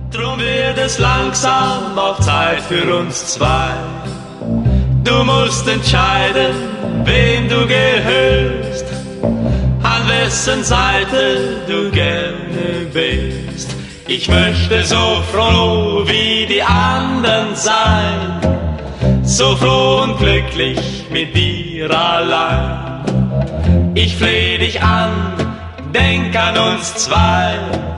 Drum wird es langsam auch Zeit für uns zwei. Du musst entscheiden, wem du gehörst, an wessen Seite du gerne bist. Ich möchte so froh wie die anderen sein, so froh und glücklich mit dir allein. Ich fleh dich an, denk an uns zwei.